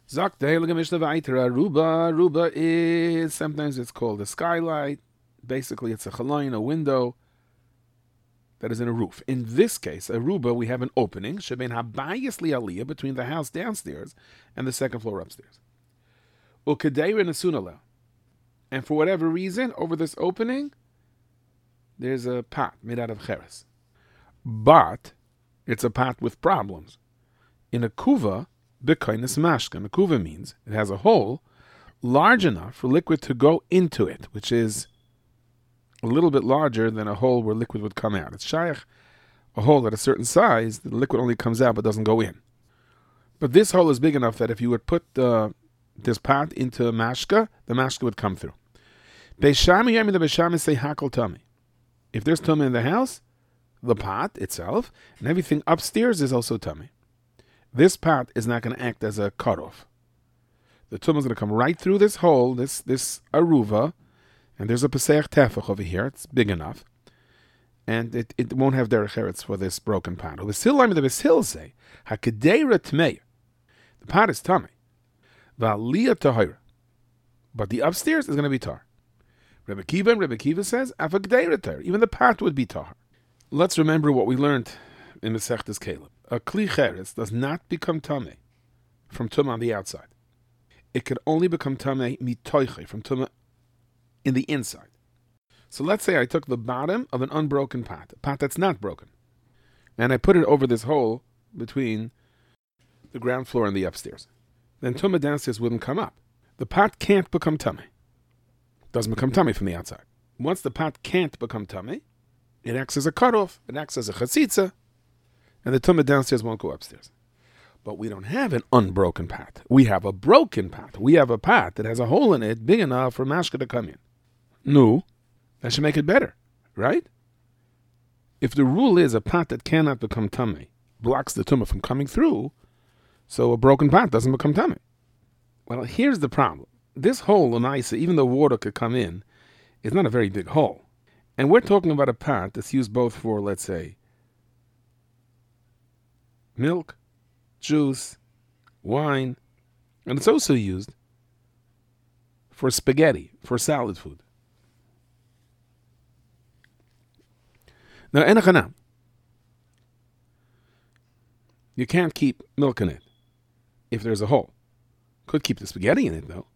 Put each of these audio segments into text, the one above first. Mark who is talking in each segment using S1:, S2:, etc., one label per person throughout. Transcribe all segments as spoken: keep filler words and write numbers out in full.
S1: Zok the Heilige Mishnah Vayter, Aruba. Aruba is, sometimes it's called a skylight. Basically, it's a chalain, a window that is in a roof. In this case, Aruba, we have an opening, Sheben Habayis Li Aliyah, between the house downstairs and the second floor upstairs. Ukedeir Nesunala. And for whatever reason, over this opening, there's a pot made out of cheres. But it's a pot with problems. In a kuva, B'kainis mashka. A kuva means it has a hole large enough for liquid to go into it, which is a little bit larger than a hole where liquid would come out. It's shaykh, a hole at a certain size, the liquid only comes out but doesn't go in. But this hole is big enough that if you would put uh, this pot into a mashka, the mashka would come through. Beishami Yami, the Beishami say hakol tami. If there's tummy in the house, the pot itself and everything upstairs is also tummy. This pot is not going to act as a cutoff. The tumah is going to come right through this hole, this this aruva, and there's a pesach tefach over here. It's big enough, and it, it won't have derech eretz for this broken pot. The Besil say hakedeira tmei. The pot is tummy, va'aliyah tahira, but the upstairs is going to be tar. Rebbe Kiva and Rebbe Kiva says afakedeira tar. Even the pot would be tar. Let's remember what we learned in Masechtas Caleb. A kli cheres does not become tameh from tumah on the outside. It could only become tameh mitoiche, from tumah in the inside. So let's say I took the bottom of an unbroken pot, a pot that's not broken, and I put it over this hole between the ground floor and the upstairs. Then tumah downstairs wouldn't come up. The pot can't become tameh. It doesn't become tameh from the outside. Once the pot can't become tameh, it acts as a cutoff. It acts as a chatzitza. And the tumah downstairs won't go upstairs. But we don't have an unbroken pot. We have a broken pot. We have a pot that has a hole in it big enough for mashka to come in. No, that should make it better, right? If the rule is a pot that cannot become tummy blocks the tumah from coming through, so a broken pot doesn't become tummy. Well, here's the problem. This hole, Lamaisa, even though water could come in, is not a very big hole. And we're talking about a pot that's used both for, let's say, milk, juice, wine, and it's also used for spaghetti, for salad food. Now, enachanam, you can't keep milk in it if there's a hole. Could keep the spaghetti in it, though.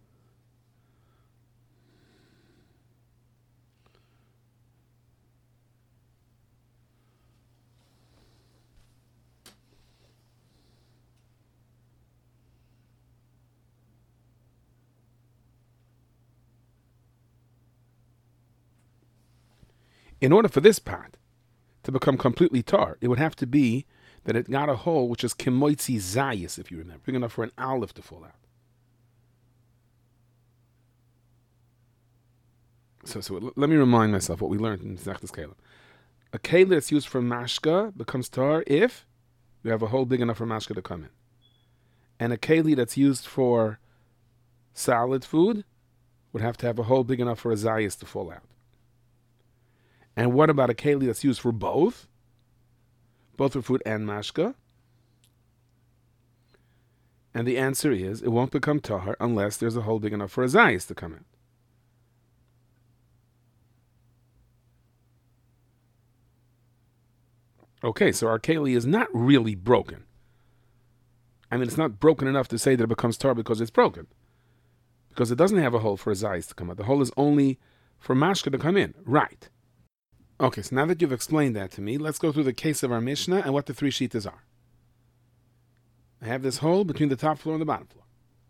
S1: In order for this pot to become completely tar, it would have to be that it got a hole which is kimoitzi zayis, if you remember, big enough for an olive to fall out. So, so let me remind myself what we learned in Zechtes Caleb. A keli that's used for mashka becomes tar if you have a hole big enough for mashka to come in. And a keli that's used for salad food would have to have a hole big enough for a zayis to fall out. And what about a keli that's used for both? Both for food and mashka? And the answer is, it won't become tahar unless there's a hole big enough for a zayis to come in. Okay, so our keli is not really broken. I mean, it's not broken enough to say that it becomes tar because it's broken. Because it doesn't have a hole for a zayis to come out. The hole is only for mashka to come in. Right. Okay, so now that you've explained that to me, let's go through the case of our Mishnah and what the three shittas are. I have this hole between the top floor and the bottom floor.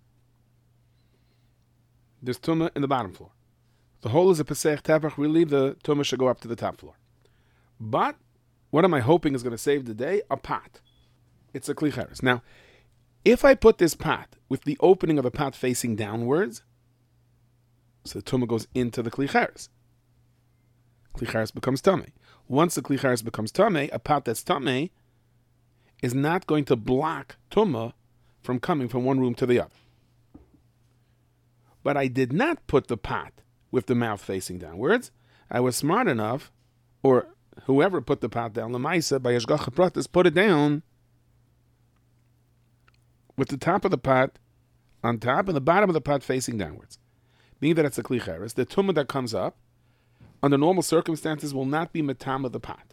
S1: There's tumah in the bottom floor. The hole is a pesach tefach. Really, the tumah should go up to the top floor. But what am I hoping is going to save the day? A pot. It's a kli cheres. Now, if I put this pot with the opening of the pot facing downwards, so the tumah goes into the kli cheres. Kli cheres becomes tamei. Once the kli cheres becomes tamei, a pot that's tamei is not going to block tumah from coming from one room to the other. But I did not put the pot with the mouth facing downwards. I was smart enough, or whoever put the pot down, Lamaisa, by Hashgacha Pratis, put it down with the top of the pot on top and the bottom of the pot facing downwards. Meaning that it's a kli cheres. The tumah that comes up, under normal circumstances, will not be metam of the pot.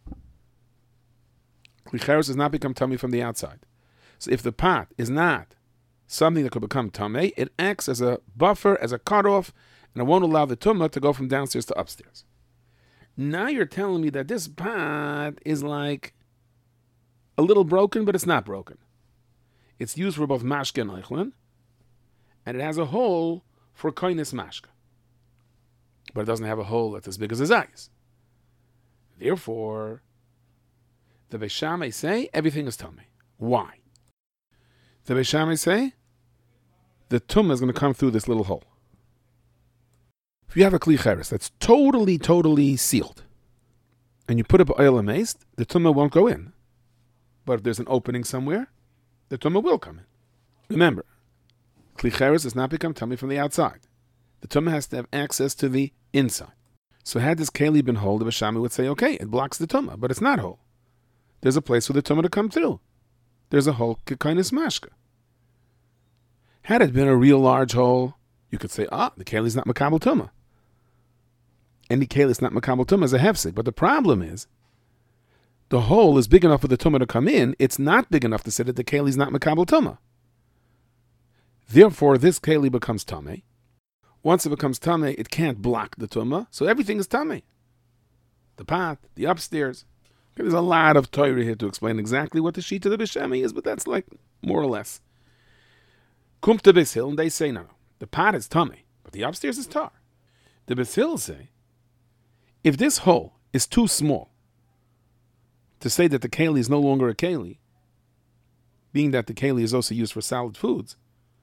S1: Kli cheres does not become tummy from the outside. So if the pot is not something that could become tummy, it acts as a buffer, as a cutoff, and it won't allow the tumah to go from downstairs to upstairs. Now you're telling me that this pot is like a little broken, but it's not broken. It's used for both mashka and eichlin, and it has a hole for koines mashka. But it doesn't have a hole that's as big as a zayis. Therefore, the Beis Shammai say everything is tummy. Why? The Beis Shammai say the tumah is going to come through this little hole. If you have a kli cheres that's totally, totally sealed, and you put up oil and mace, the tumah won't go in. But if there's an opening somewhere, the tumah will come in. Remember, kli cheres does not become tummy from the outside. The tumah has to have access to the inside. So had this keli been whole, the Beis Shammai would say, okay, it blocks the tumah, but it's not whole. There's a place for the tumah to come through. There's a hole, kekainis mashka. Had it been a real large hole, you could say, ah, the keli is not makabel tumah. Any keli is not makabel tumah is a hefsek. But the problem is, the hole is big enough for the tumah to come in. It's not big enough to say that the keli is not makabel tumah. Therefore, this keli becomes tumah. Once it becomes tumah, it can't block the tumah, so everything is tumah. The pot, the upstairs. Okay, there's a lot of Torah here to explain exactly what the sheet of the Beis Shammai is, but that's like more or less. Kum to Beis Hill, and they say, no, no, the pot is tumah, but the upstairs is tar. The Beis Hill say, if this hole is too small to say that the keli is no longer a keli, being that the keli is also used for solid foods,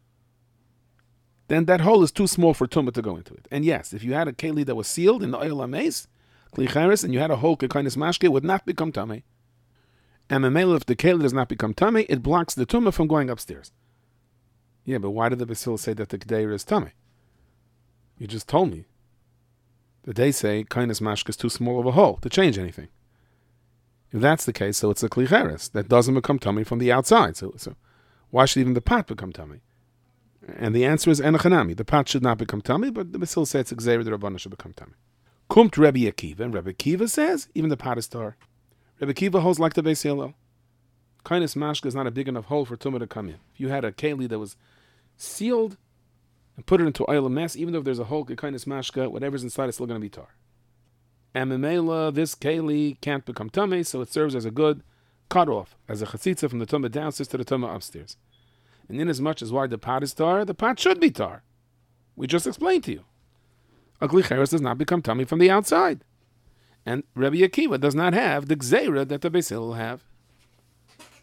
S1: then that hole is too small for tumah to go into it. And yes, if you had a keli that was sealed in the oil amaze, kli cheres, and you had a hole kekainis mashke, it would not become tumah. And memela, if the keli does not become tumah, it blocks the tumah from going upstairs. Yeah, but why did the Beis Hill say that the kedeira is tumah? You just told me that they say kainis mashke is too small of a hole to change anything. If that's the case, so it's a kli cheres that doesn't become tummy from the outside. So, so why should even the pot become tummy? And the answer is enochanami. The pot should not become tummy, but the Beis Hill says it's gzeira the Rabbana should become tummy. Kumt Rabbi Akiva, and Rabbi Akiva says even the pot is tar. Rabbi Akiva holds like the Beis Hillel. Kainis mashka is not a big enough hole for tumah to come in. If you had a keli that was sealed and put it into oil and mess, even though if there's a hole, kainis mashka, whatever's inside is still going to be tar. And memela, this keli can't become tummy, so it serves as a good cutoff, as a chatzitza from the tumah downstairs to the tumah upstairs. And in as much as why the pot is tar, the pot should be tar. We just explained to you. A kli cheres does not become tummy from the outside. And Rabbi Akiva does not have the gzeira that the Beis Hillel have.